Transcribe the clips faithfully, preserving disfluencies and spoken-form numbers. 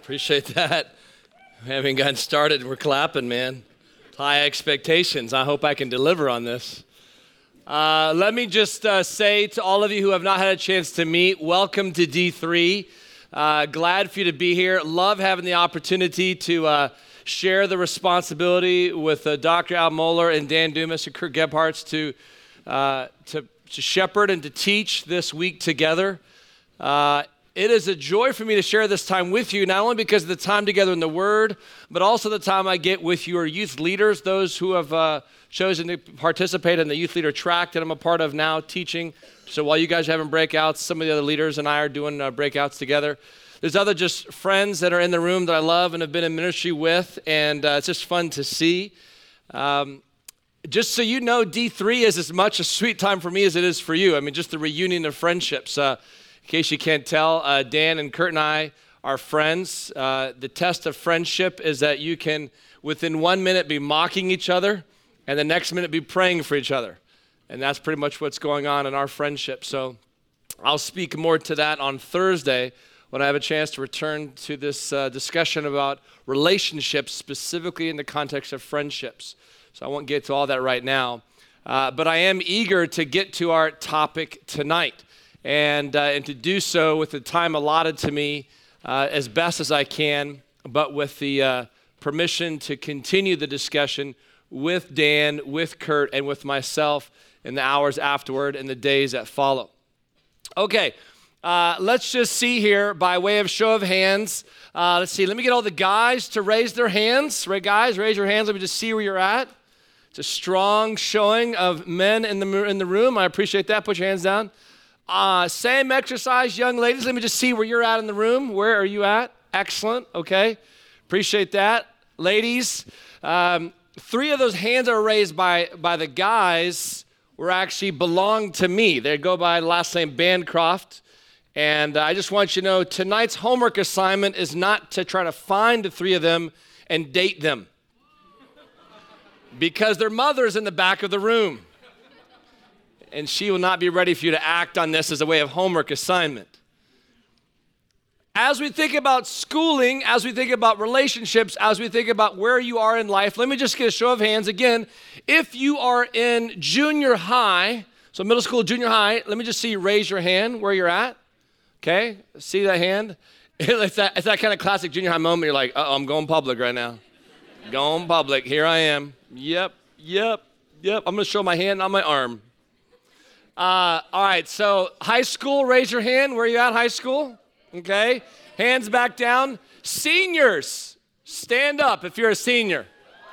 Appreciate that. We haven't gotten started. We're clapping, man. High expectations. I hope I can deliver on this. Uh, let me just uh, say to all of you who have not had a chance to meet, welcome to D three. Uh, glad for you to be here. Love having the opportunity to uh, share the responsibility with uh, Doctor Al Mohler and Dan Dumas and Kurt Gebhardt to, uh, to, to shepherd and to teach this week together. Uh, It is a joy for me to share this time with you, not only because of the time together in the Word, but also the time I get with your youth leaders, those who have uh, chosen to participate in the youth leader track that I'm a part of now teaching. So while you guys are having breakouts, some of the other leaders and I are doing uh, breakouts together. There's other just friends that are in the room that I love and have been in ministry with, and uh, it's just fun to see. Um, just so you know, D three is as much a sweet time for me as it is for you. I mean, just the reunion of friendships. Uh, In case you can't tell, uh, Dan and Kurt and I are friends. Uh, the test of friendship is that you can, within one minute, be mocking each other, and the next minute be praying for each other. And that's pretty much what's going on in our friendship. So I'll speak more to that on Thursday when I have a chance to return to this uh, discussion about relationships, specifically in the context of friendships. So I won't get to all that right now. Uh, but I am eager to get to our topic tonight. And, uh, and to do so with the time allotted to me uh, as best as I can, but with the uh, permission to continue the discussion with Dan, with Kurt, and with myself in the hours afterward and the days that follow. Okay, uh, let's just see here by way of show of hands. Uh, let's see, let me get all the guys to raise their hands. Right, guys, raise your hands. Let me just see where you're at. It's a strong showing of men in the, in the room. I appreciate that. Put your hands down. Uh, same exercise, young ladies. Let me just see where you're at in the room. Where are you at? Excellent. Okay. Appreciate that. Ladies, um, three of those hands are raised by, by the guys were actually belong to me. They go by the last name Bancroft. And uh, I just want you to know tonight's homework assignment is not to try to find the three of them and date them. Because their mother's in the back of the room. And she will not be ready for you to act on this as a way of homework assignment. As we think about schooling, as we think about relationships, as we think about where you are in life, let me just get a show of hands again. If you are in junior high, so middle school, junior high, let me just see you raise your hand where you're at. Okay, see that hand? It's that, it's that kind of classic junior high moment. You're like, uh-oh, I'm going public right now. Going public, here I am. Yep, yep, yep. I'm gonna show my hand on my arm. Uh, all right, so high school, raise your hand. Where are you at, high school? Okay, hands back down. Seniors, stand up if you're a senior.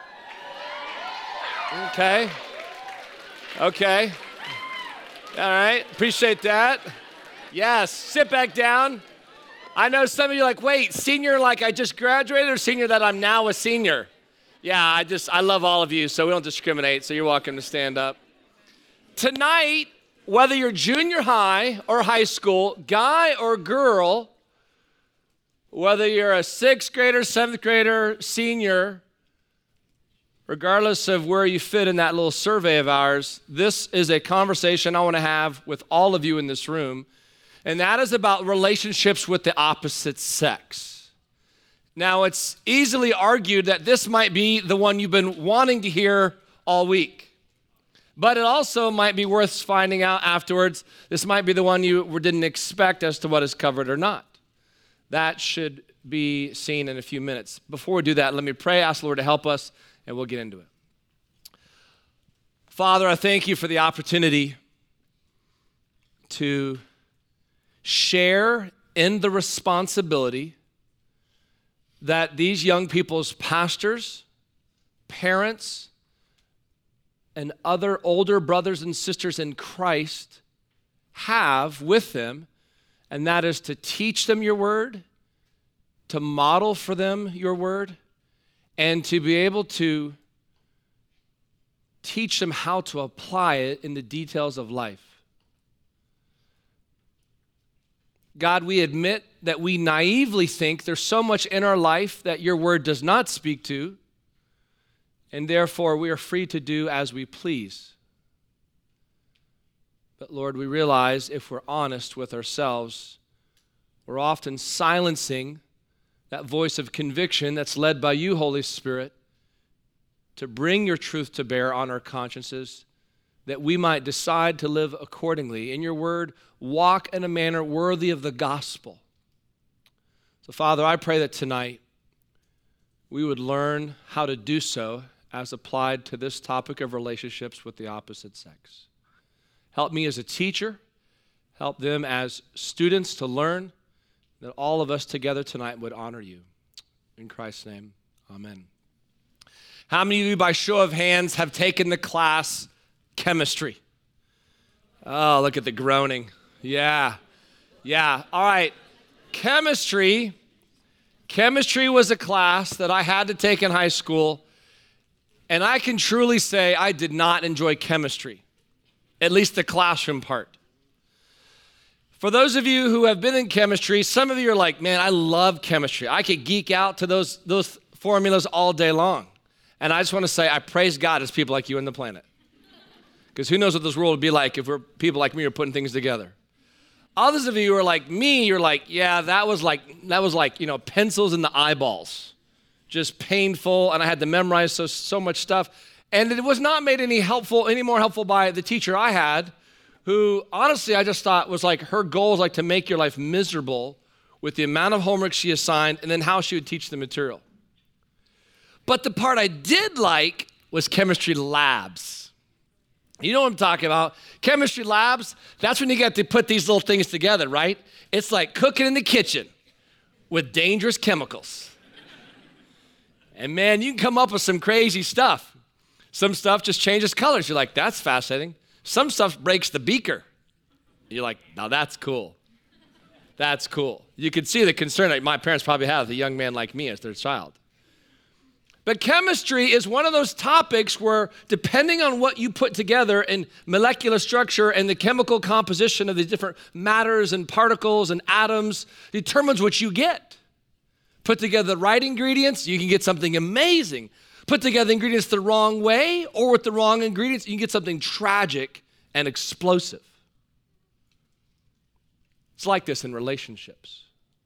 Okay, okay. All right, appreciate that. Yes, sit back down. I know some of you are like, wait, senior like I just graduated or senior that I'm now a senior? Yeah, I just, I love all of you, so we don't discriminate, so you're welcome to stand up. Tonight, whether you're junior high or high school, guy or girl, whether you're a sixth grader, seventh grader, senior, regardless of where you fit in that little survey of ours, this is a conversation I want to have with all of you in this room, and that is about relationships with the opposite sex. Now, it's easily argued that this might be the one you've been wanting to hear all week. But it also might be worth finding out afterwards. This might be the one you didn't expect as to what is covered or not. That should be seen in a few minutes. Before we do that, let me pray, ask the Lord to help us, and we'll get into it. Father, I thank you for the opportunity to share in the responsibility that these young people's pastors, parents, and other older brothers and sisters in Christ have with them, and that is to teach them your word, to model for them your word, and to be able to teach them how to apply it in the details of life. God, we admit that we naively think there's so much in our life that your word does not speak to, and therefore we are free to do as we please. But Lord, we realize if we're honest with ourselves, we're often silencing that voice of conviction that's led by you, Holy Spirit, to bring your truth to bear on our consciences, that we might decide to live accordingly. In your word, walk in a manner worthy of the gospel. So, Father, I pray that tonight we would learn how to do so as applied to this topic of relationships with the opposite sex. Help me as a teacher, help them as students to learn, that all of us together tonight would honor you. In Christ's name, amen. How many of you, by show of hands, have taken the class chemistry? Oh, look at the groaning. Yeah, yeah. All right. Chemistry, chemistry was a class that I had to take in high school, and I can truly say I did not enjoy chemistry, at least the classroom part. For those of you who have been in chemistry, some of you are like, man, I love chemistry. I could geek out to those, those formulas all day long. And I just want to say, I praise God as people like you on the planet. Because who knows what this world would be like if we're people like me are putting things together. Others of you are like me, you're like, yeah, that was like, that was like, you know, pencils in the eyeballs. Just painful, and I had to memorize so, so much stuff. And it was not made any helpful, any more helpful by the teacher I had, who honestly I just thought was like, her goal was like to make your life miserable with the amount of homework she assigned and then how she would teach the material. But the part I did like was chemistry labs. You know what I'm talking about? Chemistry labs, that's when you get to put these little things together, right? It's like cooking in the kitchen with dangerous chemicals. And man, you can come up with some crazy stuff. Some stuff just changes colors. You're like, that's fascinating. Some stuff breaks the beaker. You're like, now that's cool. That's cool. You can see the concern that my parents probably have with a young man like me as their child. But chemistry is one of those topics where, depending on what you put together in molecular structure and the chemical composition of the different matters and particles and atoms, determines what you get. Put together the right ingredients, you can get something amazing. Put together ingredients the wrong way or with the wrong ingredients, you can get something tragic and explosive. It's like this in relationships.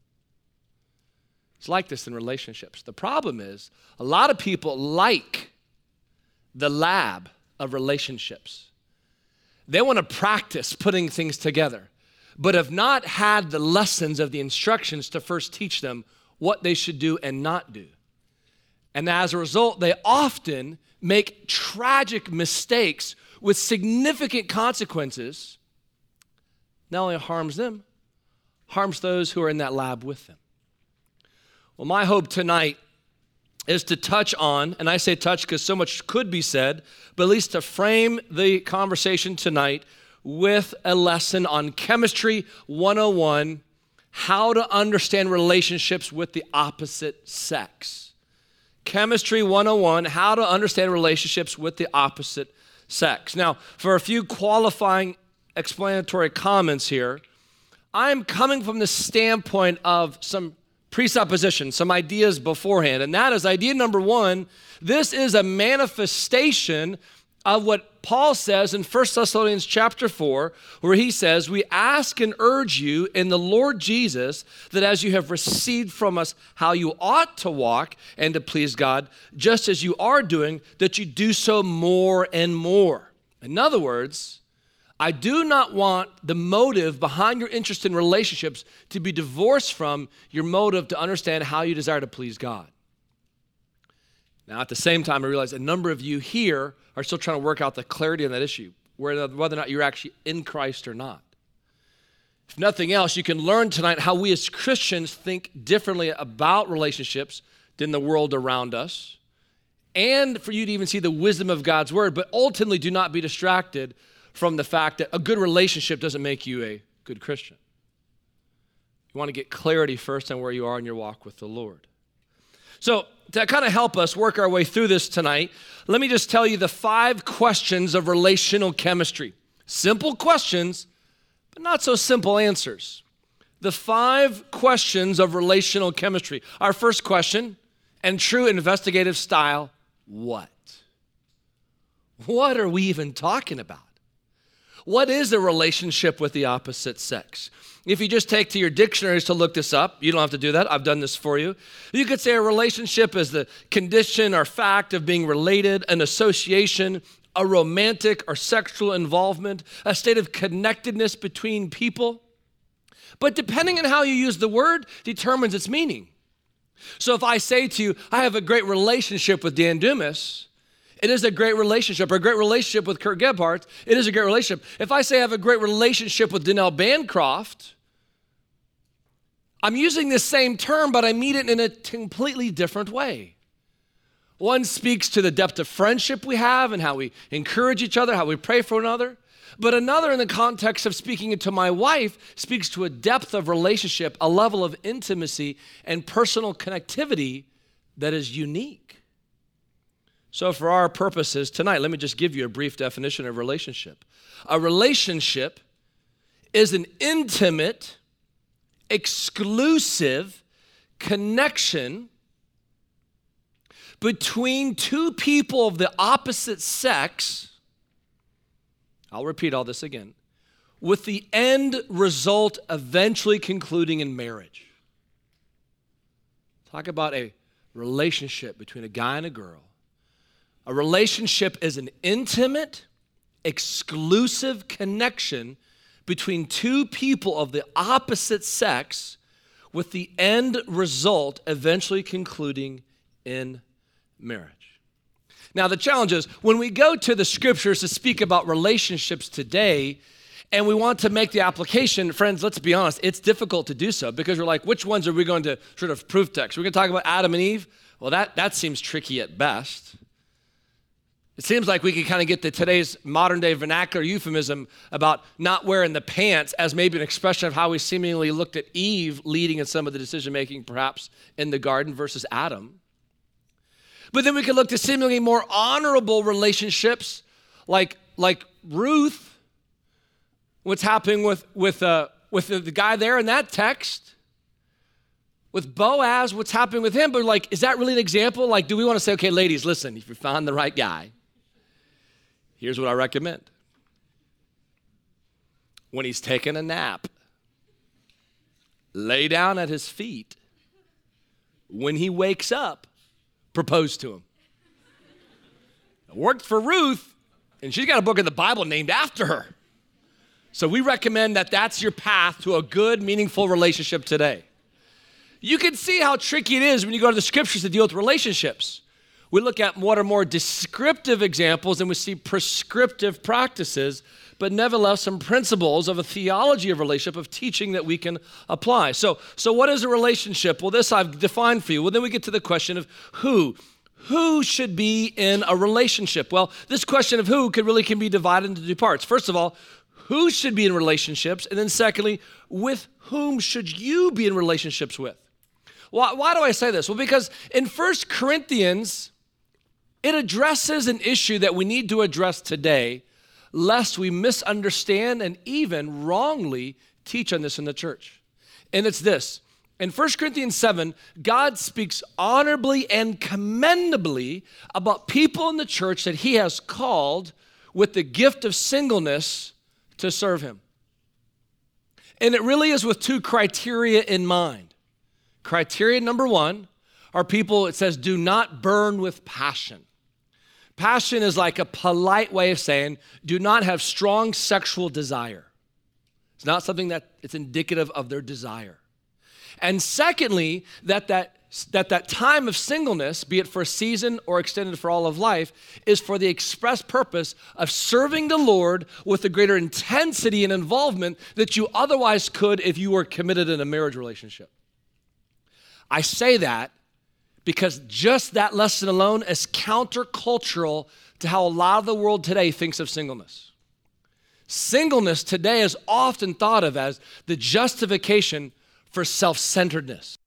It's like this in relationships. The problem is, a lot of people like the lab of relationships. They want to practice putting things together, but have not had the lessons of the instructions to first teach them what they should do and not do. And as a result, they often make tragic mistakes with significant consequences. Not only harms them, harms those who are in that lab with them. Well, my hope tonight is to touch on, and I say touch because so much could be said, but at least to frame the conversation tonight with a lesson on Chemistry one oh one, how to understand relationships with the opposite sex. Chemistry one oh one, how to understand relationships with the opposite sex. Now, for a few qualifying explanatory comments here, I'm coming from the standpoint of some presuppositions, some ideas beforehand, and that is idea number one. This is a manifestation of what Paul says in First Thessalonians chapter four, where he says, we ask and urge you in the Lord Jesus that as you have received from us how you ought to walk and to please God, just as you are doing, that you do so more and more. In other words, I do not want the motive behind your interest in relationships to be divorced from your motive to understand how you desire to please God. Now, at the same time, I realize a number of you here are still trying to work out the clarity on that issue, whether or not you're actually in Christ or not. If nothing else, you can learn tonight how we as Christians think differently about relationships than the world around us, and for you to even see the wisdom of God's word, but ultimately do not be distracted from the fact that a good relationship doesn't make you a good Christian. You want to get clarity first on where you are in your walk with the Lord. So to kind of help us work our way through this tonight, let me just tell you the five questions of relational chemistry. Simple questions, but not so simple answers. The five questions of relational chemistry. Our first question, and true investigative style, what? What are we even talking about? What is a relationship with the opposite sex? If you just take to your dictionaries to look this up, you don't have to do that. I've done this for you. You could say a relationship is the condition or fact of being related, an association, a romantic or sexual involvement, a state of connectedness between people. But depending on how you use the word determines its meaning. So if I say to you, I have a great relationship with Dan Dumas, it is a great relationship, or a great relationship with Kurt Gebhardt, it is a great relationship. If I say I have a great relationship with Donnell Bancroft, I'm using the same term, but I mean it in a completely different way. One speaks to the depth of friendship we have and how we encourage each other, how we pray for one another. But another, in the context of speaking to my wife, speaks to a depth of relationship, a level of intimacy and personal connectivity that is unique. So for our purposes tonight, let me just give you a brief definition of relationship. A relationship is an intimate, exclusive connection between two people of the opposite sex. I'll repeat all this again, with the end result eventually concluding in marriage. Talk about a relationship between a guy and a girl. A relationship is an intimate, exclusive connection between two people of the opposite sex, with the end result eventually concluding in marriage. Now, the challenge is when we go to the scriptures to speak about relationships today, and we want to make the application, friends, let's be honest, it's difficult to do so because we're like, which ones are we going to sort of proof text? We're going to talk about Adam and Eve? Well, that, that seems tricky at best. It seems like we could kind of get to today's modern day vernacular euphemism about not wearing the pants as maybe an expression of how we seemingly looked at Eve leading in some of the decision making perhaps in the garden versus Adam. But then we could look to seemingly more honorable relationships like, like Ruth, what's happening with, with, uh, with the, the guy there in that text. With Boaz, what's happening with him. But like, is that really an example? Like, do we want to say, okay, ladies, listen, if you found the right guy, here's what I recommend. When he's taking a nap, lay down at his feet. When he wakes up, propose to him. It worked for Ruth, and she's got a book in the Bible named after her. So we recommend that that's your path to a good, meaningful relationship today. You can see how tricky it is when you go to the scriptures to deal with relationships. We look at what are more descriptive examples and we see prescriptive practices, but nevertheless some principles of a theology of relationship, of teaching that we can apply. So, so what is a relationship? Well, this I've defined for you. Well, then we get to the question of who. Who should be in a relationship? Well, this question of who could really can be divided into two parts. First of all, who should be in relationships? And then secondly, with whom should you be in relationships with? Why, why do I say this? Well, because in First Corinthians, it addresses an issue that we need to address today, lest we misunderstand and even wrongly teach on this in the church. And it's this. In First Corinthians seven, God speaks honorably and commendably about people in the church that he has called with the gift of singleness to serve him. And it really is with two criteria in mind. Criteria number one are people, it says, do not burn with passion. Passion is like a polite way of saying, do not have strong sexual desire. It's not something that it's indicative of their desire. And secondly, that that, that that time of singleness, be it for a season or extended for all of life, is for the express purpose of serving the Lord with a greater intensity and involvement that you otherwise could if you were committed in a marriage relationship. I say that because just that lesson alone is countercultural to how a lot of the world today thinks of singleness. Singleness today is often thought of as the justification for self-centeredness.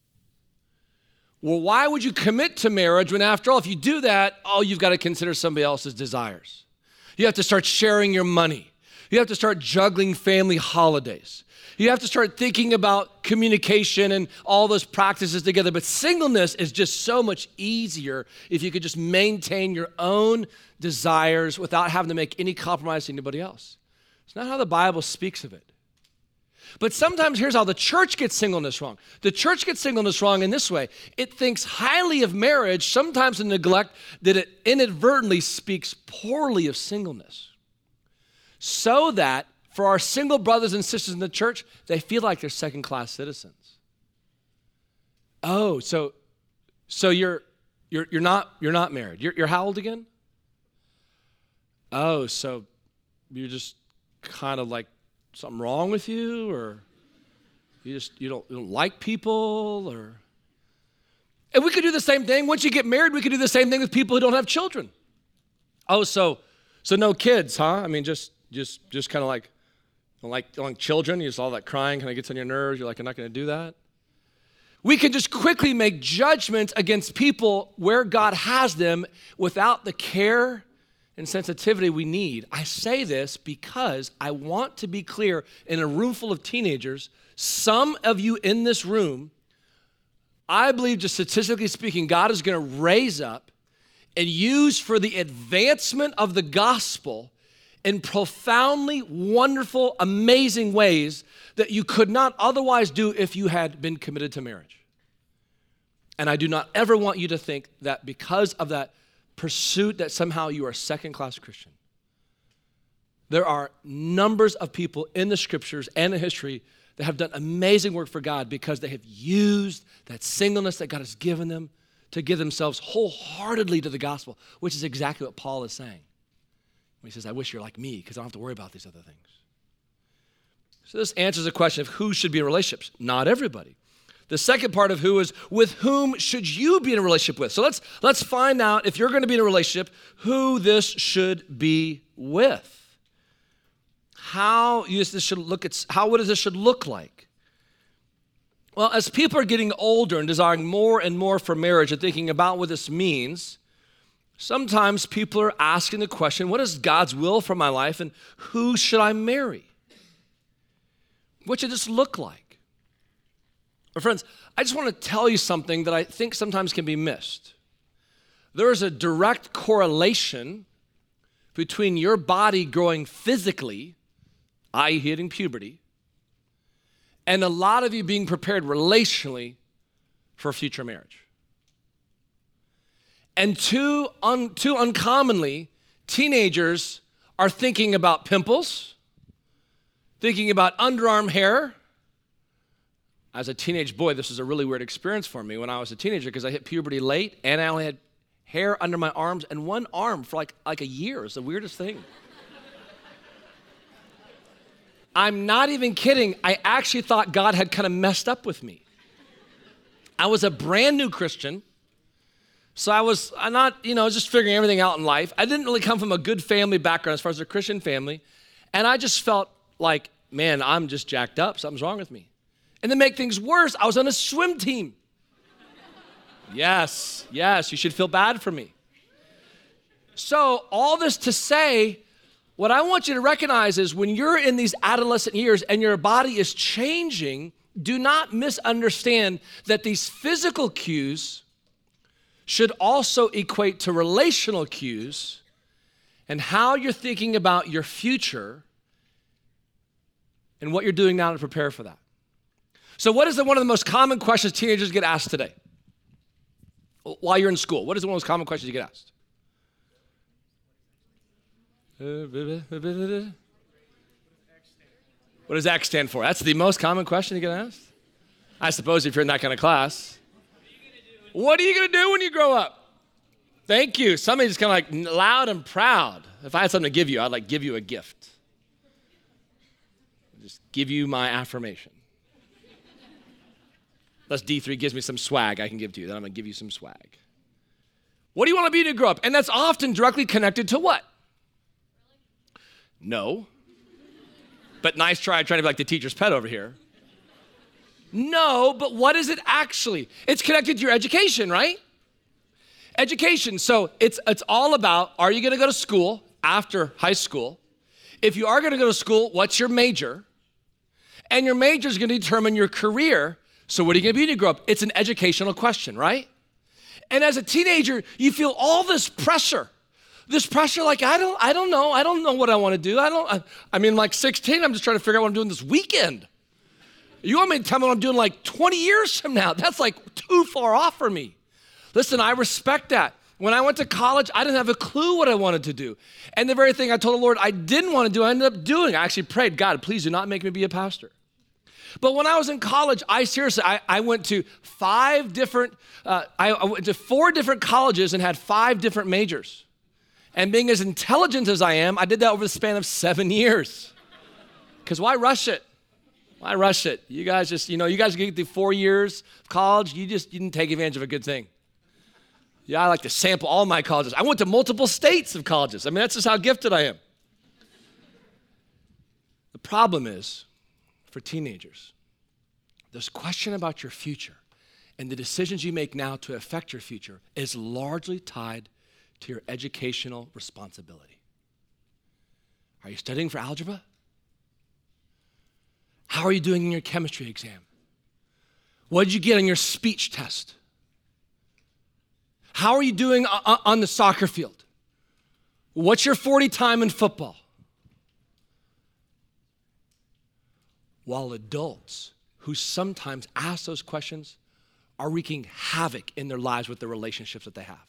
Well, why would you commit to marriage when, after all, if you do that, oh, you've got to consider somebody else's desires. You have to start sharing your money. You have to start juggling family holidays. You have to start thinking about communication and all those practices together. But singleness is just so much easier if you could just maintain your own desires without having to make any compromise to anybody else. It's not how the Bible speaks of it. But sometimes here's how the church gets singleness wrong. The church gets singleness wrong in this way. It thinks highly of marriage, sometimes in neglect that it inadvertently speaks poorly of singleness. So that for our single brothers and sisters in the church, they feel like they're second-class citizens. Oh, so so you're you're you're not you're not married. You're you're how old again? Oh, so you're just kind of like something wrong with you, or you just you don't, you don't like people, or and we could do the same thing. Once you get married, we could do the same thing with people who don't have children. Oh, so so no kids, huh? I mean, just just just kind of like don't like don't like children. You just all that crying kind of gets on your nerves. You're like, I'm not going to do that. We can just quickly make judgments against people where God has them without the care and sensitivity we need. I say this because I want to be clear in a room full of teenagers, some of you in this room, I believe just statistically speaking, God is going to raise up and use for the advancement of the gospel in profoundly wonderful, amazing ways that you could not otherwise do if you had been committed to marriage. And I do not ever want you to think that because of that pursuit that somehow you are a second-class Christian. There are numbers of people in the scriptures and in history that have done amazing work for God because they have used that singleness that God has given them to give themselves wholeheartedly to the gospel, which is exactly what Paul is saying. When he says, I wish you're like me because I don't have to worry about these other things. So this answers the question of who should be in relationships. Not everybody. The second part of who is with whom should you be in a relationship with. So let's let's find out if you're going to be in a relationship who this should be with. How this should look at how what this should look like. Well, as people are getting older and desiring more and more for marriage and thinking about what this means, sometimes people are asking the question, what is God's will for my life and who should I marry? What should this look like? But friends, I just want to tell you something that I think sometimes can be missed. There is a direct correlation between your body growing physically, that is hitting puberty, and a lot of you being prepared relationally for future marriage. And too, un, too uncommonly, teenagers are thinking about pimples, thinking about underarm hair. As a teenage boy, this was a really weird experience for me when I was a teenager because I hit puberty late and I only had hair under my arms and one arm for like, like a year. It's the weirdest thing. I'm not even kidding. I actually thought God had kind of messed up with me. I was a brand new Christian. So I was I'm not, you know, just figuring everything out in life. I didn't really come from a good family background as far as a Christian family. And I just felt like, man, I'm just jacked up. Something's wrong with me. And to make things worse, I was on a swim team. Yes, yes, you should feel bad for me. So all this to say, what I want you to recognize is when you're in these adolescent years and your body is changing, do not misunderstand that these physical cues should also equate to relational cues and how you're thinking about your future and what you're doing now to prepare for that. So what is the, one of the most common questions teenagers get asked today? While you're in school, what is one of the most common questions you get asked? What does X stand for? That's the most common question you get asked. I suppose if you're in that kind of class. What are you going to do when you grow up? Thank you. Somebody just kind of like loud and proud. If I had something to give you, I'd like give you a gift. Just give you my affirmation. Unless D three gives me some swag I can give to you, then I'm going to give you some swag. What do you want to be to grow up? And that's often directly connected to what? No. But nice try trying to be like the teacher's pet over here. No, but what is it actually? It's connected to your education, right? Education. So it's it's all about, are you going to go to school after high school? If you are going to go to school, what's your major? And your major is going to determine your career. So what are you going to be when you grow up? It's an educational question, right? And as a teenager, you feel all this pressure. this pressure, like, I don't, I don't know. I don't know what I want to do. I don't, I, I mean, like sixteen, I'm just trying to figure out what I'm doing this weekend. You want me to tell me what I'm doing like twenty years from now? That's like too far off for me. Listen, I respect that. When I went to college, I didn't have a clue what I wanted to do. And the very thing I told the Lord I didn't want to do, I ended up doing. I actually prayed, God, please do not make me be a pastor. But when I was in college, I seriously, I, I went to five different, uh, I, I went to four different colleges and had five different majors. And being as intelligent as I am, I did that over the span of seven years. Because why rush it? Why rush it? You guys just, you know, you guys get through four years of college, you just you didn't take advantage of a good thing. Yeah, I like to sample all my colleges. I went to multiple states of colleges. I mean, that's just how gifted I am. The problem is, for teenagers, this question about your future and the decisions you make now to affect your future is largely tied to your educational responsibility. Are you studying for algebra? How are you doing in your chemistry exam? What did you get on your speech test? How are you doing on the soccer field? What's your forty time in football? While adults who sometimes ask those questions are wreaking havoc in their lives with the relationships that they have.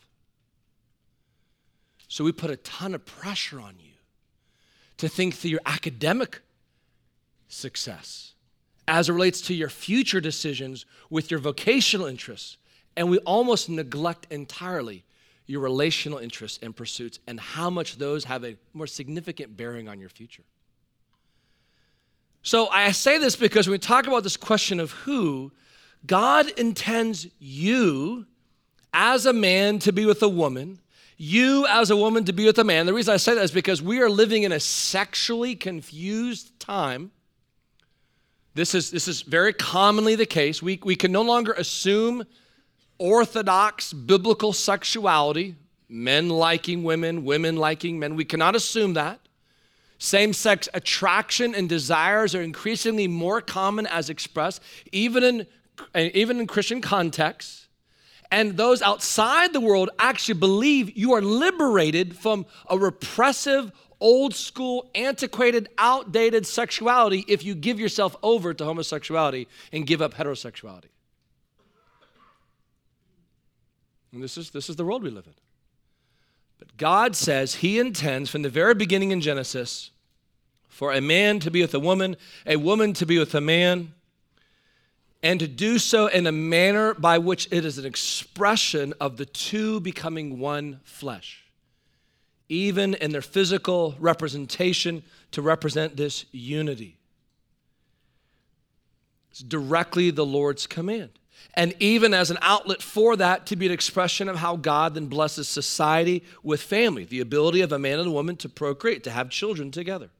So we put a ton of pressure on you to think through your academic success as it relates to your future decisions with your vocational interests. And we almost neglect entirely your relational interests and pursuits and how much those have a more significant bearing on your future. So I say this because when we talk about this question of who, God intends you as a man to be with a woman, you as a woman to be with a man. The reason I say that is because we are living in a sexually confused time. This is, this is very commonly the case. We, we can no longer assume orthodox biblical sexuality, men liking women, women liking men. We cannot assume that. Same-sex attraction and desires are increasingly more common as expressed, even in, even in Christian contexts. And those outside the world actually believe you are liberated from a repressive, old school, antiquated, outdated sexuality if you give yourself over to homosexuality and give up heterosexuality. And this is, this is the world we live in. But God says he intends from the very beginning in Genesis for a man to be with a woman, a woman to be with a man, and to do so in a manner by which it is an expression of the two becoming one flesh, even in their physical representation to represent this unity. It's directly the Lord's command. And even as an outlet for that to be an expression of how God then blesses society with family, the ability of a man and a woman to procreate, to have children together.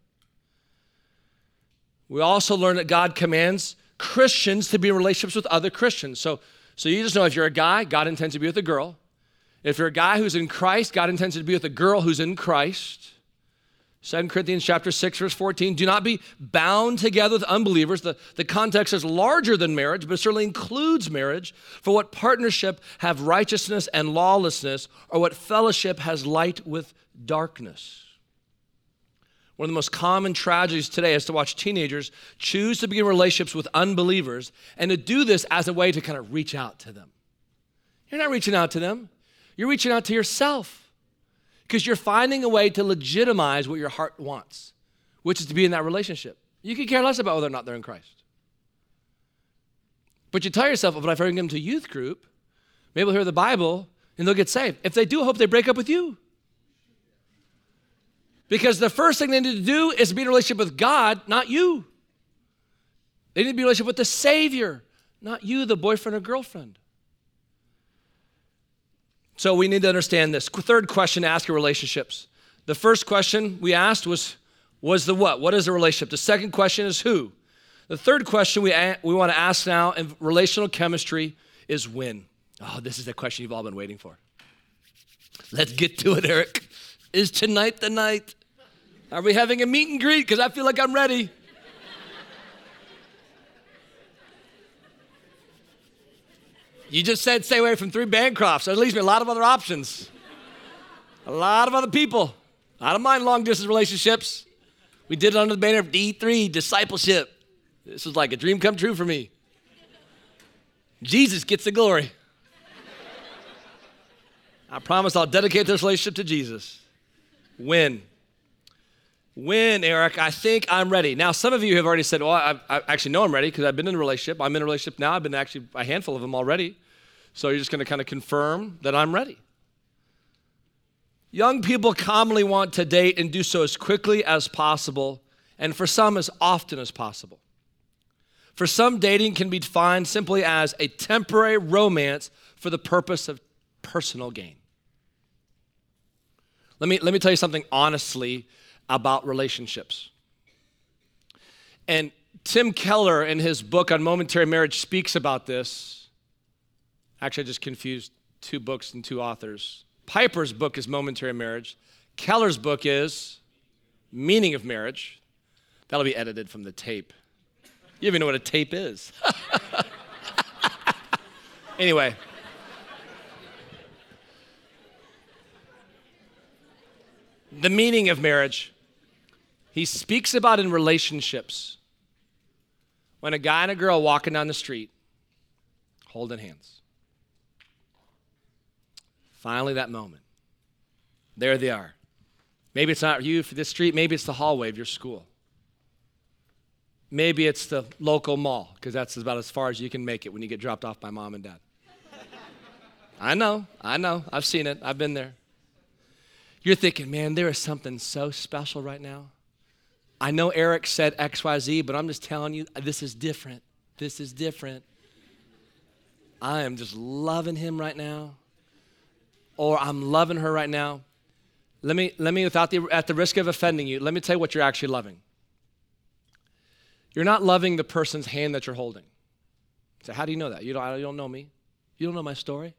We also learn that God commands Christians to be in relationships with other Christians. So, so you just know if you're a guy, God intends to be with a girl. If you're a guy who's in Christ, God intends to be with a girl who's in Christ. Second Corinthians chapter six, verse fourteen, do not be bound together with unbelievers. The, the context is larger than marriage, but it certainly includes marriage. For what partnership have righteousness and lawlessness, or what fellowship has light with darkness? One of the most common tragedies today is to watch teenagers choose to begin relationships with unbelievers and to do this as a way to kind of reach out to them. You're not reaching out to them. You're reaching out to yourself. Because you're finding a way to legitimize what your heart wants, which is to be in that relationship. You can care less about whether or not they're in Christ. But you tell yourself, well, if I bring them to youth group, maybe they'll hear the Bible and they'll get saved. If they do, I hope they break up with you. Because the first thing they need to do is be in a relationship with God, not you. They need to be in a relationship with the Savior, not you, the boyfriend or girlfriend. So we need to understand this. Third question to ask in relationships. The first question we asked was, was the what? What is a relationship? The second question is who? The third question we, a- we want to ask now in relational chemistry is when. Oh, this is the question you've all been waiting for. Let's get to it, Eric. Is tonight the night? Are we having a meet and greet? Because I feel like I'm ready. You just said stay away from three Bancrofts. That leaves me a lot of other options. A lot of other people. I don't mind long distance relationships. We did it under the banner of D three, discipleship. This was like a dream come true for me. Jesus gets the glory. I promise I'll dedicate this relationship to Jesus. When? When, Eric, I think I'm ready. Now, some of you have already said, well, I, I actually know I'm ready because I've been in a relationship. I'm in a relationship now. I've been actually a handful of them already. So you're just going to kind of confirm that I'm ready. Young people commonly want to date and do so as quickly as possible, and for some, as often as possible. For some, dating can be defined simply as a temporary romance for the purpose of personal gain. Let me, let me tell you something honestly about relationships. And Tim Keller, in his book on momentary marriage, speaks about this. Actually, I just confused two books and two authors. Piper's book is Momentary Marriage. Keller's book is Meaning of Marriage. That'll be edited from the tape. You even know what a tape is. Anyway. The meaning of marriage. He speaks about in relationships when a guy and a girl walking down the street holding hands. Finally, that moment. There they are. Maybe it's not you for this street. Maybe it's the hallway of your school. Maybe it's the local mall, because that's about as far as you can make it when you get dropped off by mom and dad. I know, I know. I've seen it. I've been there. You're thinking, man, there is something so special right now. I know Eric said X Y Z, but I'm just telling you, this is different. This is different. I am just loving him right now. Or I'm loving her right now. Let me, let me, without the, at the risk of offending you, let me tell you what you're actually loving. You're not loving the person's hand that you're holding. So how do you know that? You don't, you don't know me. You don't know my story.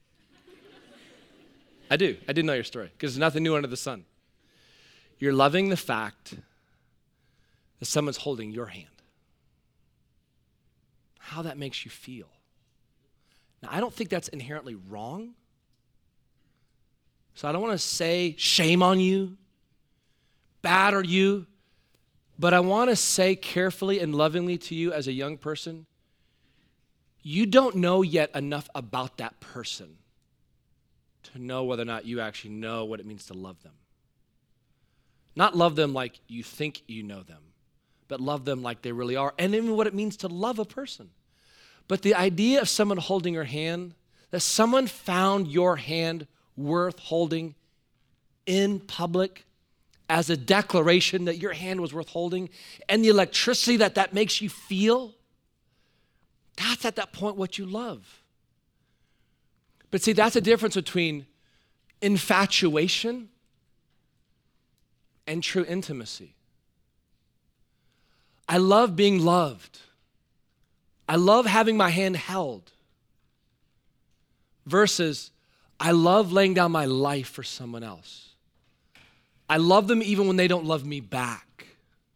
I do. I did know your story because there's nothing new under the sun. You're loving the fact that someone's holding your hand. How that makes you feel. Now, I don't think that's inherently wrong. So I don't want to say shame on you, bad are you, but I want to say carefully and lovingly to you as a young person, you don't know yet enough about that person to know whether or not you actually know what it means to love them. Not love them like you think you know them, but love them like they really are, and even what it means to love a person. But the idea of someone holding your hand, that someone found your hand worth holding in public as a declaration that your hand was worth holding, and the electricity that that makes you feel, that's at that point what you love. But see, that's the difference between infatuation and true intimacy. I love being loved. I love having my hand held. Versus, I love laying down my life for someone else. I love them even when they don't love me back.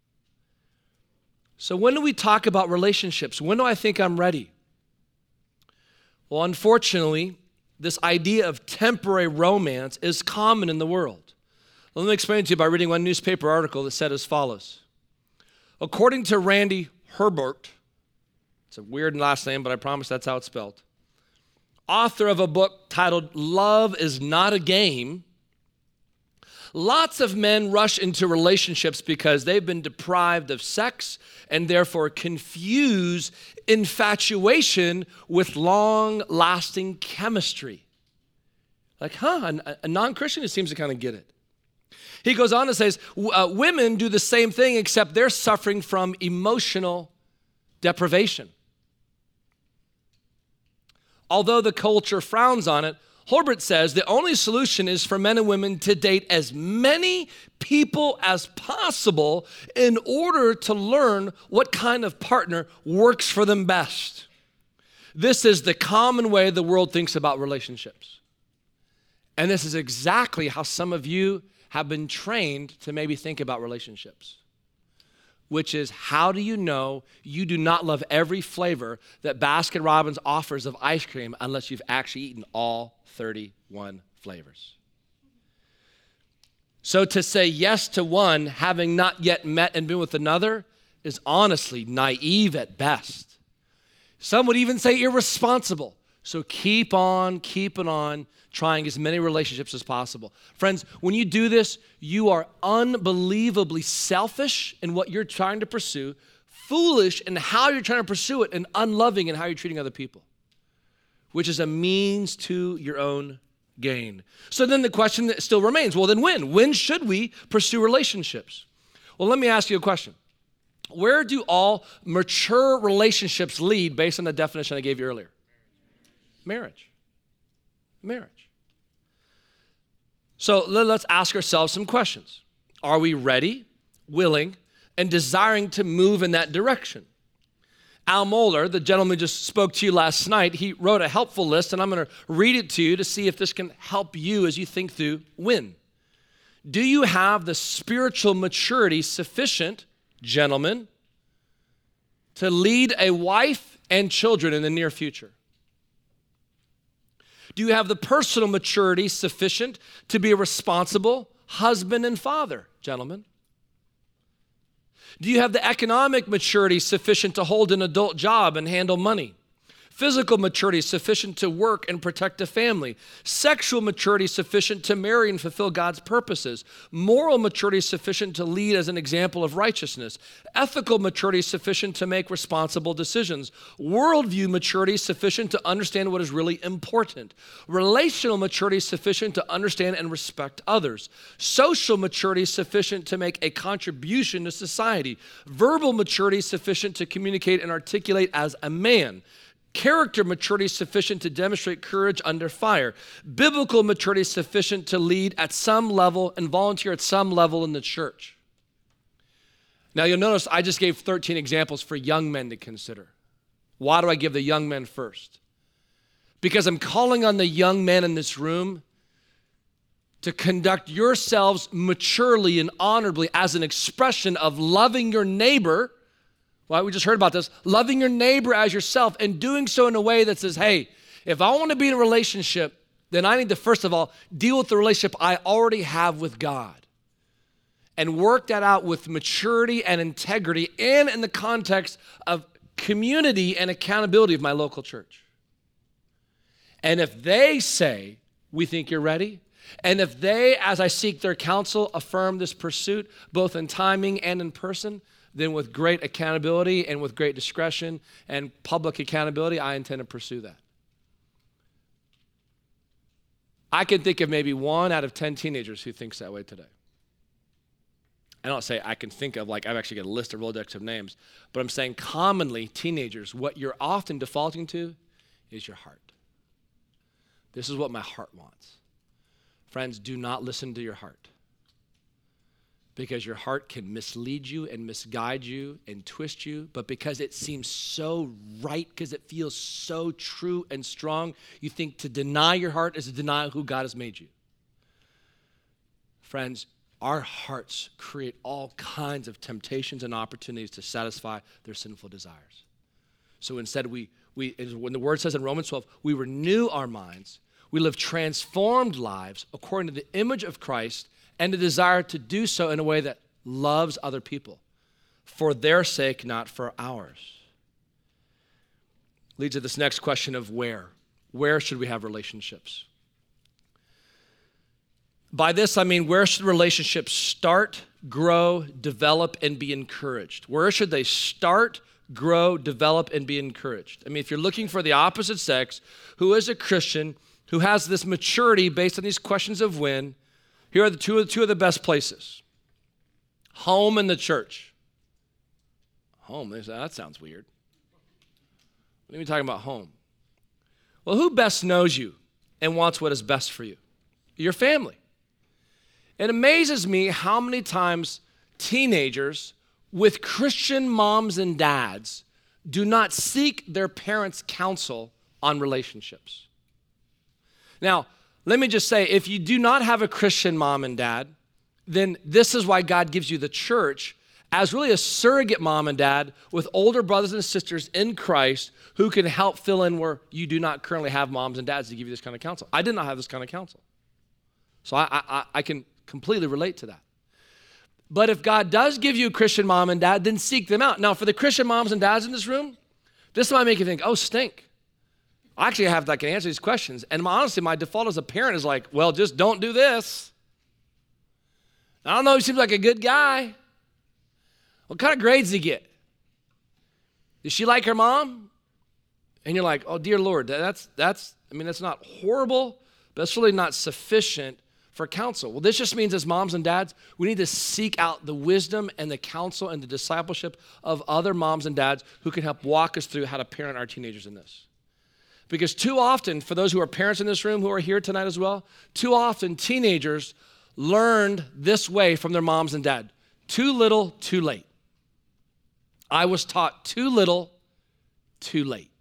So when do we talk about relationships? When do I think I'm ready? Well, unfortunately, this idea of temporary romance is common in the world. Let me explain it to you by reading one newspaper article that said as follows. According to Randy Herbert, it's a weird last name, but I promise that's how it's spelled, author of a book titled Love is Not a Game, lots of men rush into relationships because they've been deprived of sex and therefore confuse infatuation with long-lasting chemistry. Like, huh, a, a non-Christian who seems to kind of get it. He goes on and says, uh, women do the same thing except they're suffering from emotional deprivation. Although the culture frowns on it, Herbert says the only solution is for men and women to date as many people as possible in order to learn what kind of partner works for them best. This is the common way the world thinks about relationships. And this is exactly how some of you have been trained to maybe think about relationships. Which is, how do you know you do not love every flavor that Baskin-Robbins offers of ice cream unless you've actually eaten all thirty-one flavors? So to say yes to one, having not yet met and been with another, is honestly naive at best. Some would even say irresponsible. So keep on, keeping on, trying as many relationships as possible. Friends, when you do this, you are unbelievably selfish in what you're trying to pursue, foolish in how you're trying to pursue it, and unloving in how you're treating other people, which is a means to your own gain. So then the question that still remains, well then when? When should we pursue relationships? Well, let me ask you a question. Where do all mature relationships lead based on the definition I gave you earlier? Marriage. Marriage. So let's ask ourselves some questions. Are we ready, willing, and desiring to move in that direction? Al Mohler, the gentleman who just spoke to you last night, he wrote a helpful list, and I'm going to read it to you to see if this can help you as you think through when. Do you have the spiritual maturity sufficient, gentlemen, to lead a wife and children in the near future? Do you have the personal maturity sufficient to be a responsible husband and father, gentlemen? Do you have the economic maturity sufficient to hold an adult job and handle money? Physical maturity sufficient to work and protect a family. Sexual maturity sufficient to marry and fulfill God's purposes. Moral maturity sufficient to lead as an example of righteousness. Ethical maturity sufficient to make responsible decisions. Worldview maturity sufficient to understand what is really important. Relational maturity sufficient to understand and respect others. Social maturity sufficient to make a contribution to society. Verbal maturity sufficient to communicate and articulate as a man. Character maturity sufficient to demonstrate courage under fire. Biblical maturity sufficient to lead at some level and volunteer at some level in the church. Now you'll notice I just gave thirteen examples for young men to consider. Why do I give the young men first? Because I'm calling on the young men in this room to conduct yourselves maturely and honorably as an expression of loving your neighbor. Well, we just heard about this. Loving your neighbor as yourself and doing so in a way that says, hey, if I want to be in a relationship, then I need to, first of all, deal with the relationship I already have with God and work that out with maturity and integrity and in the context of community and accountability of my local church. And if they say, we think you're ready, and if they, as I seek their counsel, affirm this pursuit, both in timing and in person, then with great accountability and with great discretion and public accountability, I intend to pursue that. I can think of maybe one out of ten teenagers who thinks that way today. I don't say I can think of, like I've actually got a list of Rolodex of names, but I'm saying commonly teenagers, what you're often defaulting to is your heart. This is what my heart wants. Friends, do not listen to your heart. Because your heart can mislead you and misguide you and twist you, but because it seems so right, because it feels so true and strong, you think to deny your heart is to deny who God has made you. Friends, our hearts create all kinds of temptations and opportunities to satisfy their sinful desires. So instead, we, we when the word says in Romans twelve, we renew our minds, we live transformed lives according to the image of Christ, and the desire to do so in a way that loves other people for their sake, not for ours. Leads to this next question of where. Where should we have relationships? By this, I mean, where should relationships start, grow, develop, and be encouraged? Where should they start, grow, develop, and be encouraged? I mean, if you're looking for the opposite sex, who is a Christian, who has this maturity based on these questions of when, here are the two, two of the best places. Home and the church. Home, that sounds weird. What are we talking about home? Well, who best knows you and wants what is best for you? Your family. It amazes me how many times teenagers with Christian moms and dads do not seek their parents' counsel on relationships. Now, let me just say, if you do not have a Christian mom and dad, then this is why God gives you the church as really a surrogate mom and dad with older brothers and sisters in Christ who can help fill in where you do not currently have moms and dads to give you this kind of counsel. I did not have this kind of counsel. So I, I, I can completely relate to that. But if God does give you a Christian mom and dad, then seek them out. Now, for the Christian moms and dads in this room, this might make you think, oh, stink. I actually have that can answer these questions. And my, honestly, my default as a parent is like, well, just don't do this. I don't know, he seems like a good guy. What kind of grades did he get? Does she like her mom? And you're like, oh, dear Lord, that's, that's, I mean, that's not horrible, but it's really not sufficient for counsel. Well, this just means as moms and dads, we need to seek out the wisdom and the counsel and the discipleship of other moms and dads who can help walk us through how to parent our teenagers in this. Because too often, for those who are parents in this room who are here tonight as well, too often teenagers learned this way from their moms and dad. Too little, too late. I was taught too little, too late.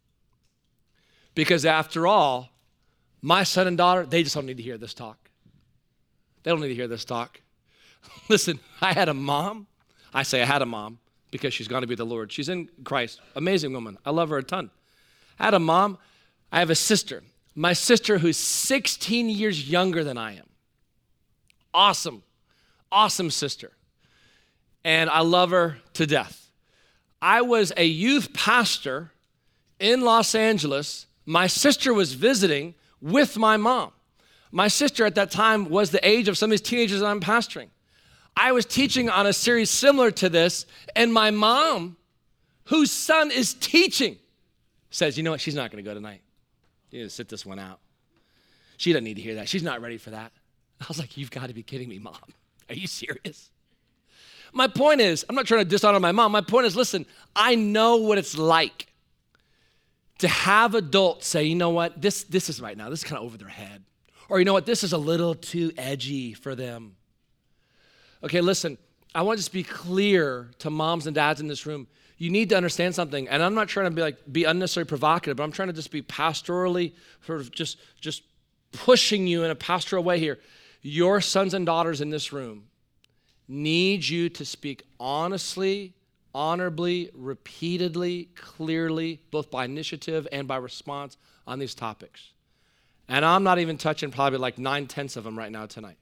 Because after all, my son and daughter, they just don't need to hear this talk. They don't need to hear this talk. Listen, I had a mom. I say I had a mom because she's gone to be with the Lord. She's in Christ. Amazing woman. I love her a ton. I had a mom. I have a sister. My sister who's sixteen years younger than I am. Awesome. Awesome sister. And I love her to death. I was a youth pastor in Los Angeles. My sister was visiting with my mom. My sister at that time was the age of some of these teenagers that I'm pastoring. I was teaching on a series similar to this, and my mom, whose son is teaching, says, you know what, she's not going to go tonight. You need to sit this one out. She doesn't need to hear that. She's not ready for that. I was like, you've got to be kidding me, Mom. Are you serious? My point is, I'm not trying to dishonor my mom. My point is, listen, I know what it's like to have adults say, you know what, this, this is right now, this is kind of over their head. Or you know what, this is a little too edgy for them. Okay, listen, I want to just be clear to moms and dads in this room. You need to understand something, and I'm not trying to be like be unnecessarily provocative, but I'm trying to just be pastorally, sort of just, just pushing you in a pastoral way here. Your sons and daughters in this room need you to speak honestly, honorably, repeatedly, clearly, both by initiative and by response on these topics. And I'm not even touching probably like nine-tenths of them right now tonight.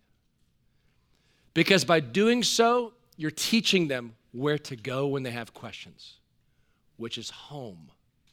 Because by doing so, you're teaching them where to go when they have questions, which is home.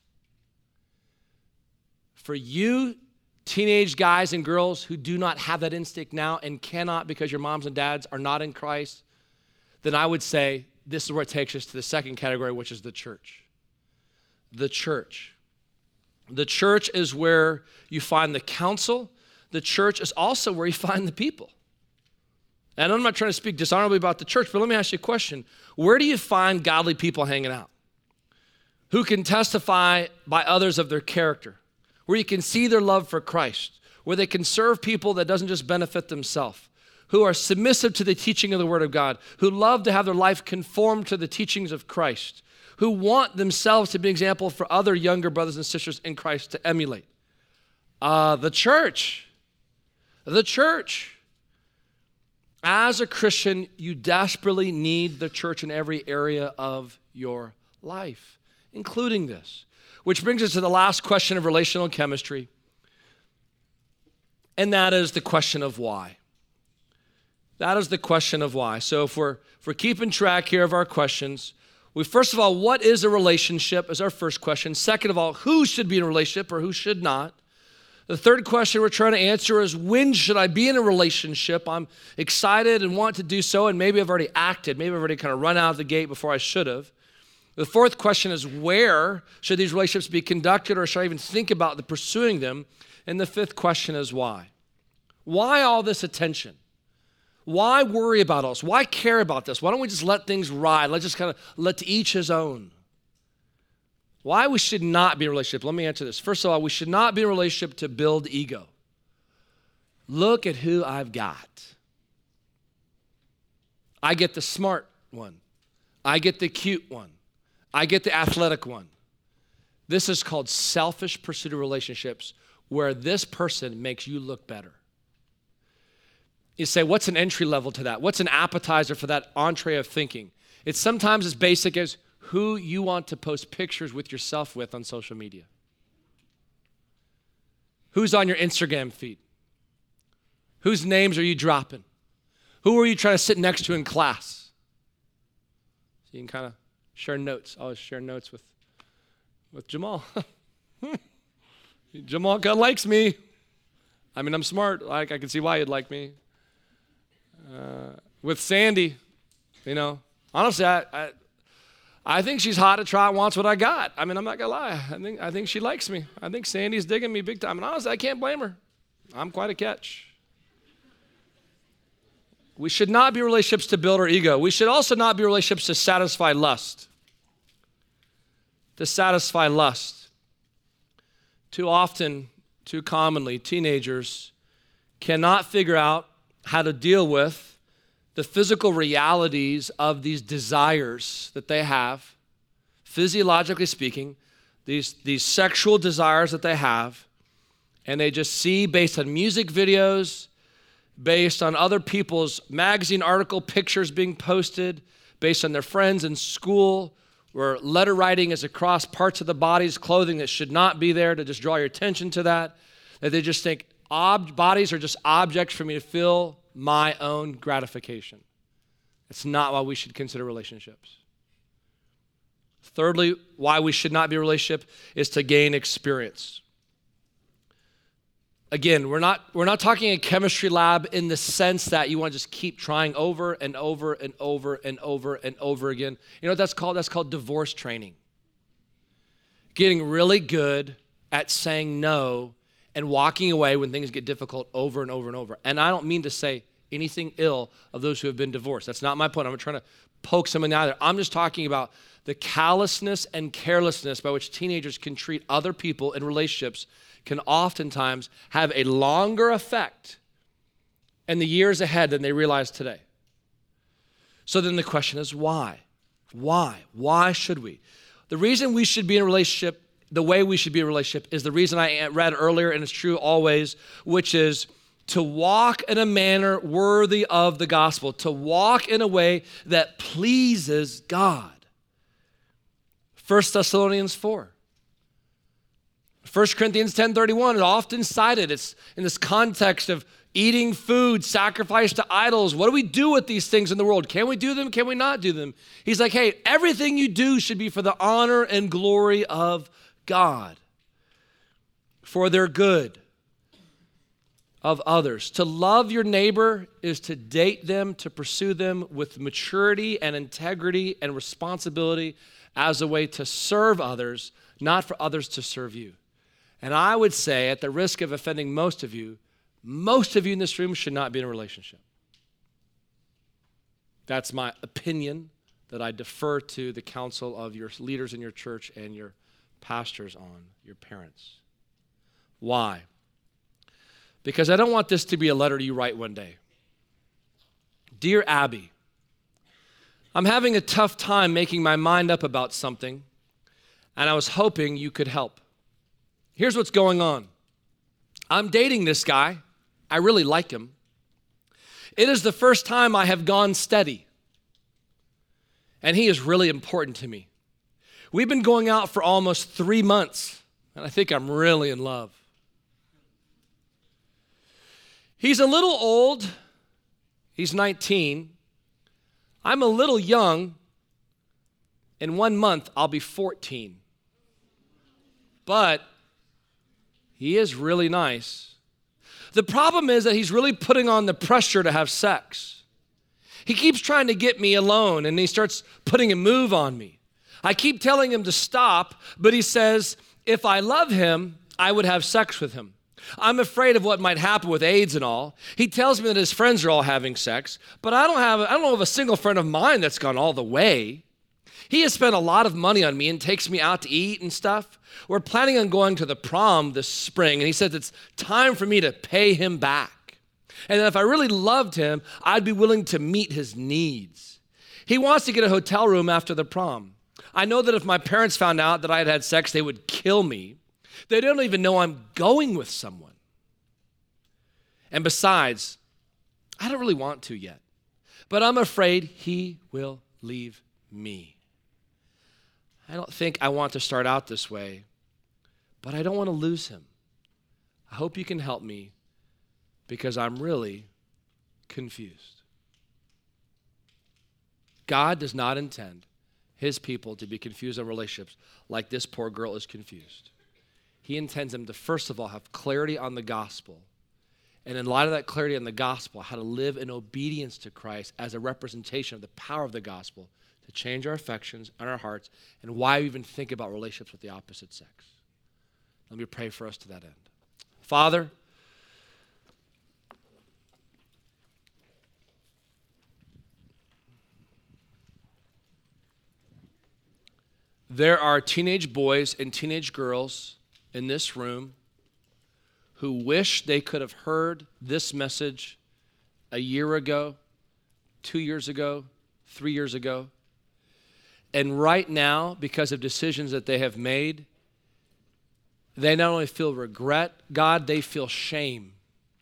For you teenage guys and girls who do not have that instinct now and cannot because your moms and dads are not in Christ, then I would say this is where it takes us to the second category, which is the church. The church. The church is where you find the counsel. The church is also where you find the people. And I'm not trying to speak dishonorably about the church, but let me ask you a question. Where do you find godly people hanging out? Who can testify by others of their character? Where you can see their love for Christ? Where they can serve people that doesn't just benefit themselves? Who are submissive to the teaching of the Word of God? Who love to have their life conform to the teachings of Christ? Who want themselves to be an example for other younger brothers and sisters in Christ to emulate? Uh, the church. The church. As a Christian, you desperately need the church in every area of your life, including this. Which brings us to the last question of relational chemistry, and that is the question of why. That is the question of why. So if we're, if we're keeping track here of our questions, we first of all, what is a relationship is our first question. Second of all, who should be in a relationship or who should not? The third question we're trying to answer is, when should I be in a relationship? I'm excited and want to do so, and maybe I've already acted. Maybe I've already kind of run out of the gate before I should have. The fourth question is, where should these relationships be conducted, or should I even think about the pursuing them? And the fifth question is, why? Why all this attention? Why worry about us? Why care about this? Why don't we just let things ride? Let's just kind of let to each his own. Why we should not be in a relationship? Let me answer this. First of all, we should not be in a relationship to build ego. Look at who I've got. I get the smart one. I get the cute one. I get the athletic one. This is called selfish pursuit of relationships, where this person makes you look better. You say, what's an entry level to that? What's an appetizer for that entree of thinking? It's sometimes as basic as who you want to post pictures with yourself with on social media. Who's on your Instagram feed? Whose names are you dropping? Who are you trying to sit next to in class? So you can kind of share notes. Always share notes with, with Jamal. Jamal kind of likes me. I mean, I'm smart. Like, I can see why he'd like me. Uh, with Sandy, you know, honestly, I, I I think she's hot to try and wants what I got. I mean, I'm not gonna lie. I think I think she likes me. I think Sandy's digging me big time. And honestly, I can't blame her. I'm quite a catch. We should not be relationships to build our ego. We should also not be relationships to satisfy lust. To satisfy lust. Too often, too commonly, teenagers cannot figure out how to deal with the physical realities of these desires that they have, physiologically speaking, these, these sexual desires that they have, and they just see based on music videos, based on other people's magazine article pictures being posted, based on their friends in school, where letter writing is across parts of the bodies, clothing that should not be there, to just draw your attention to that, that they just think ob- bodies are just objects for me to fill my own gratification. It's not why we should consider relationships. Thirdly, why we should not be a relationship is to gain experience. Again, we're not, we're not talking a chemistry lab in the sense that you want to just keep trying over and over and over and over and over again. You know what that's called? That's called divorce training. Getting really good at saying no and walking away when things get difficult over and over and over. And I don't mean to say anything ill of those who have been divorced. That's not my point. I'm trying to poke someone in the eye. I'm just talking about the callousness and carelessness by which teenagers can treat other people in relationships can oftentimes have a longer effect in the years ahead than they realize today. So then the question is why? Why? Why should we? The reason we should be in a relationship the way we should be in a relationship is the reason I read earlier, and it's true always, which is to walk in a manner worthy of the gospel, to walk in a way that pleases God. First Thessalonians four. First Corinthians ten thirty-one is often cited. It's in this context of eating food sacrificed to idols. What do we do with these things in the world? Can we do them? Can we not do them? He's like, hey, everything you do should be for the honor and glory of God, for their good of others. To love your neighbor is to date them, to pursue them with maturity and integrity and responsibility as a way to serve others, not for others to serve you. And I would say, at the risk of offending most of you, most of you in this room should not be in a relationship. That's my opinion that I defer to the counsel of your leaders in your church and your pastors on, your parents. Why? Because I don't want this to be a letter you write one day. Dear Abby, I'm having a tough time making my mind up about something, and I was hoping you could help. Here's what's going on. I'm dating this guy. I really like him. It is the first time I have gone steady, and he is really important to me. We've been going out for almost three months, and I think I'm really in love. He's a little old. He's nineteen. I'm a little young. In one month, I'll be fourteen. But he is really nice. The problem is that he's really putting on the pressure to have sex. He keeps trying to get me alone, and he starts putting a move on me. I keep telling him to stop, but he says, if I love him, I would have sex with him. I'm afraid of what might happen with AIDS and all. He tells me that his friends are all having sex, but I don't have, I don't know of a single friend of mine that's gone all the way. He has spent a lot of money on me and takes me out to eat and stuff. We're planning on going to the prom this spring, and he says it's time for me to pay him back. And that if I really loved him, I'd be willing to meet his needs. He wants to get a hotel room after the prom. I know that if my parents found out that I had had sex, they would kill me. They don't even know I'm going with someone. And besides, I don't really want to yet, but I'm afraid he will leave me. I don't think I want to start out this way, but I don't want to lose him. I hope you can help me because I'm really confused. God does not intend his people to be confused in relationships like this poor girl is confused. He intends them to, first of all, have clarity on the gospel. And in light of that clarity on the gospel, how to live in obedience to Christ as a representation of the power of the gospel to change our affections and our hearts and why we even think about relationships with the opposite sex. Let me pray for us to that end. Father, there are teenage boys and teenage girls in this room who wish they could have heard this message a year ago, two years ago, three years ago. And right now, because of decisions that they have made, they not only feel regret, God, they feel shame.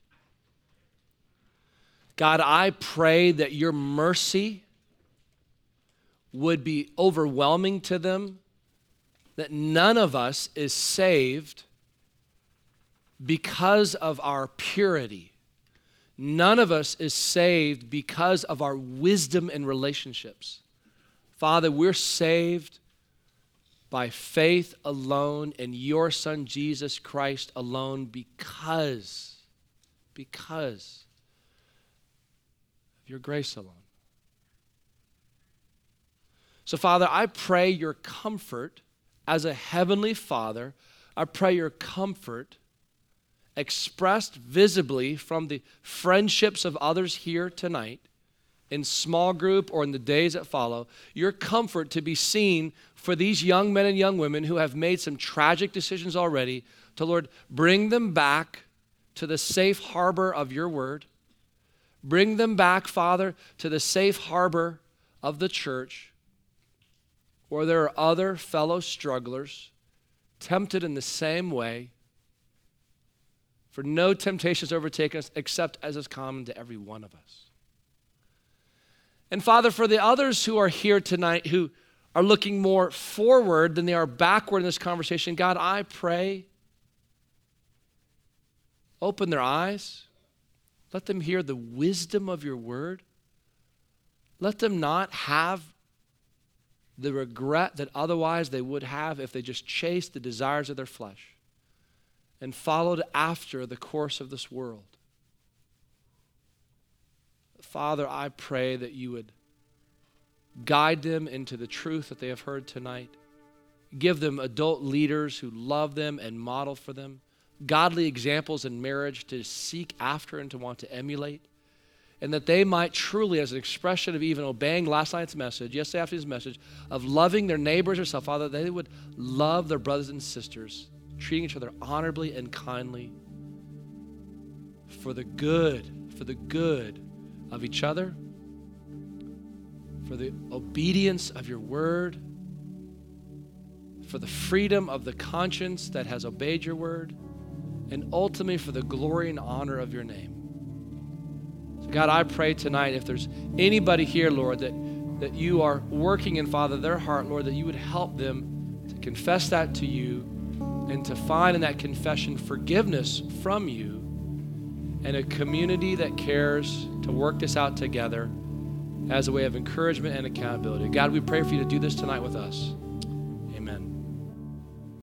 God, I pray that your mercy would be overwhelming to them, that none of us is saved because of our purity. None of us is saved because of our wisdom in relationships. Father, we're saved by faith alone in your Son, Jesus Christ alone, because, because of your grace alone. So, Father, I pray your comfort as a heavenly Father. I pray your comfort expressed visibly from the friendships of others here tonight, in small group or in the days that follow, your comfort to be seen for these young men and young women who have made some tragic decisions already, to, Lord, bring them back to the safe harbor of your word. Bring them back, Father, to the safe harbor of the church, where there are other fellow strugglers tempted in the same way. For no temptation has overtaken us except as is common to every one of us. And Father, for the others who are here tonight who are looking more forward than they are backward in this conversation, God, I pray, open their eyes. Let them hear the wisdom of your word. Let them not have the regret that otherwise they would have if they just chased the desires of their flesh and followed after the course of this world. Father, I pray that you would guide them into the truth that they have heard tonight. Give them adult leaders who love them and model for them, godly examples in marriage to seek after and to want to emulate, and that they might truly, as an expression of even obeying last night's message, yesterday afternoon's message, of loving their neighbors or self, Father, they would love their brothers and sisters, treating each other honorably and kindly for the good, for the good of each other, for the obedience of your word, for the freedom of the conscience that has obeyed your word, and ultimately for the glory and honor of your name. So God, I pray tonight, if there's anybody here, Lord, that, that you are working in, Father, their heart, Lord, that you would help them to confess that to you and to find in that confession forgiveness from you and a community that cares to work this out together as a way of encouragement and accountability. God, we pray for you to do this tonight with us.